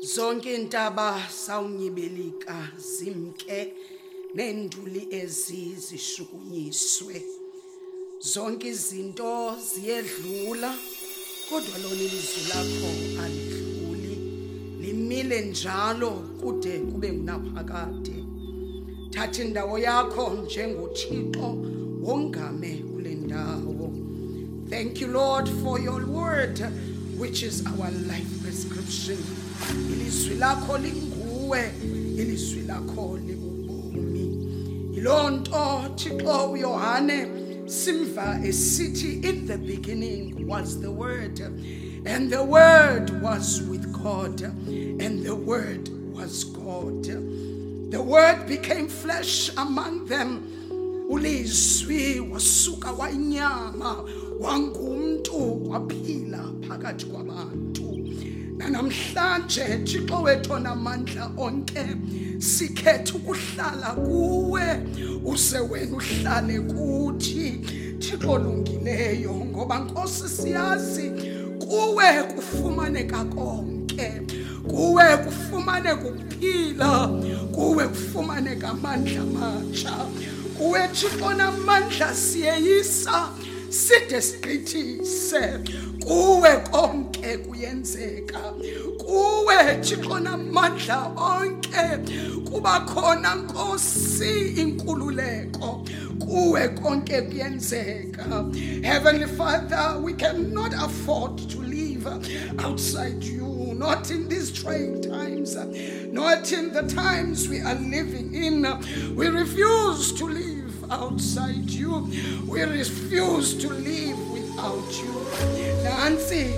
Zonke intaba sawunyibelika zimke nenduli ezishukunyiswe. Zonke izinto ziyedlula kodwa lona ilizwi lakho alidluli. Limile njalo kude kube ngunaphakade. Thatha indawo yakho njengoThixo wongame kule ndawo. Thank you, Lord, for your word, which is our life prescription. Ilizwi lakho linguwe, ilizwi lakho libubomi. Ilonto Thixo uYohane simva esithi, in the beginning was the word, and the word was with God, and the word was God. The word became flesh among them. Ulizwi wasuka wainyama wangumntu waphila phakathi kwabantu. Namhlanje Thixo wethu onamandla onke sikhetha ukuhlala kuwe use wena uhlale kuthi. Thixo olungileyo ngoba Nkosi siyazi kuwe kufumaneka konke, kuwe kufumaneka ukuphila, kuwe kufumaneka amandla amatsha, kuwe Thixo onamandla siyeyisa side sigqithise, kuwe konke kuyenzeka, kuwe Thixo onamandla onke kuba khona Nkosi inkululeko, kuwe konke kuyenzeka. Heavenly Father, we cannot afford to live outside you, not in these trying times, not in the times we are living in. We refuse to live outside you. We refuse to live without you. Nansi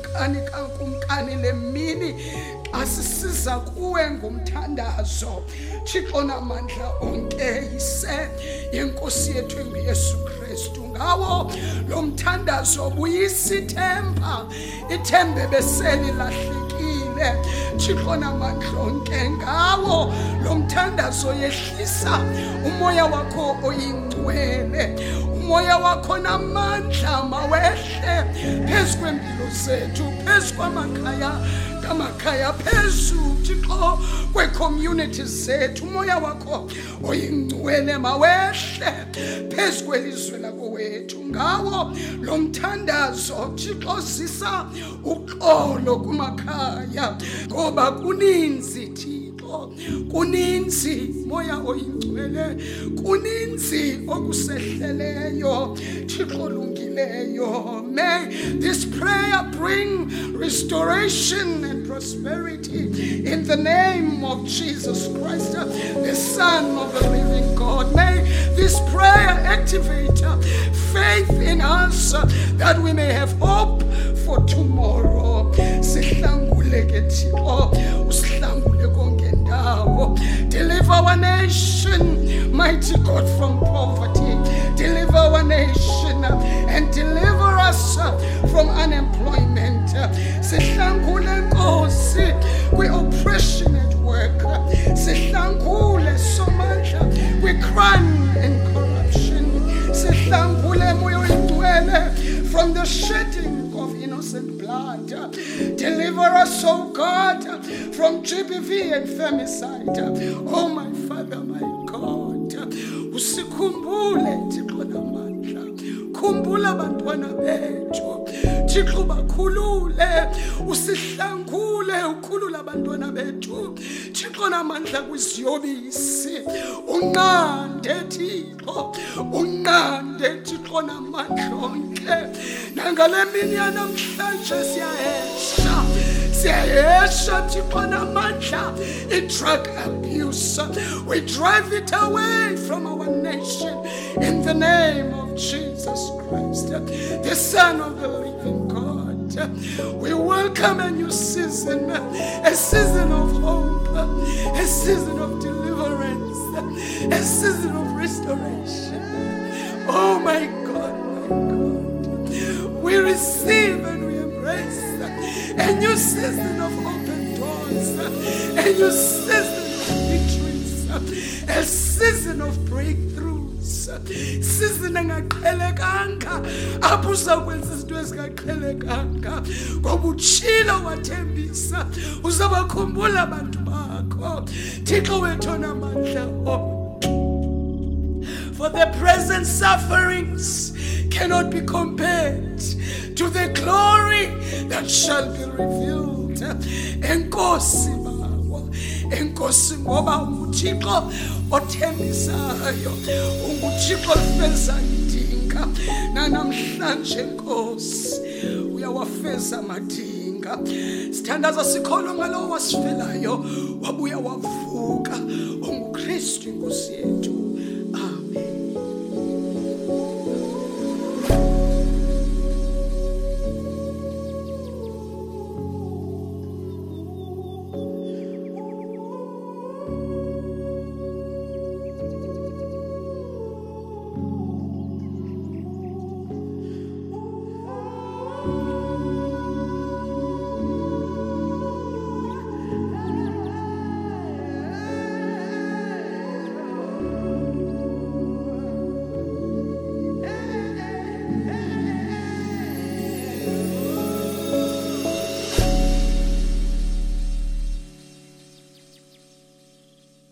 kumkani lemini asisiza kuwe ngumthandazo. Thixo onamandla onke yise yenkosi yethu uYesu Kristu. Ngawo lo mthandazo buyisa ithemba, ithembe beselilahlekile. Thixo onamandla onke ngawo lo mthandazo yehlisa umoya wakho oyingcwele, umoya wakho namandla mawehle phezu kwempilo zethu, phezu kwamakhaya ngamakhaya, phezu Thixo kwe-communities zethu. Umoya wakho oyingcwele mawehle phezu kwelizwe lakho wethu. Ngawo lo mthandazo Thixo zisa uxolo kumakhaya ngoba kuninzi Thixo, kuninzi moya oyingcwele, kuninzi okusehleleyo Thixo olungileyo. May this prayer bring restoration and prosperity in the name of Jesus Christ, the Son of the living God. May this prayer activate faith in us that we may have hope for tomorrow. Sihlanguleke Thixo, usihlangule konke ndawo. Deliver our nation, mighty God, from poverty. Deliver our nation and deliver us from unemployment. Sihlangule Nkosi kwi-oppression at work. Sihlangule somandla kwi-crime and corruption. Sihlangule moya oyingcwele from the shedding of innocent blood. Deliver us, oh God, from GBV and femicide. Oh my Father, my God, usikhumbule Thixo namandla, khumbula abantwana bethu Thixo, bakhulule, usihlangule, ukhulula abantwana bethu Thixo namandla kwiziyobisi. Unqande Thixo, unqande Thixo namandla onke. Nangale mini yanamhlanje siyayesha Thixo namandla i-drug abuse. We drive it away from our nation in the name of Jesus Christ, the Son of the living God. We welcome a new season, a season of hope, a season of deliverance, a season of restoration. Oh my God, my God. We receive and we embrace a new season of open doors, a new season of victories, a season of breakthroughs. thembisa season engaqhelekanga apho uzakwenza izinto ezingaqhelekanga ngoba utshilo wathembisa uzabakhumbula abantu bakho Thixo wethu onamandla for the present sufferings cannot be compared to the glory that shall be revealed. Enkosi bawo, enkosi ngoba uThixo othembisayo, uThixo ofeza idinga. Namhlanje Nkosi uyawafeza amadinga. Sithandaza sikholwa ngalowo wasifelayo wabuya wavuka unguKristu Nkosi yethu.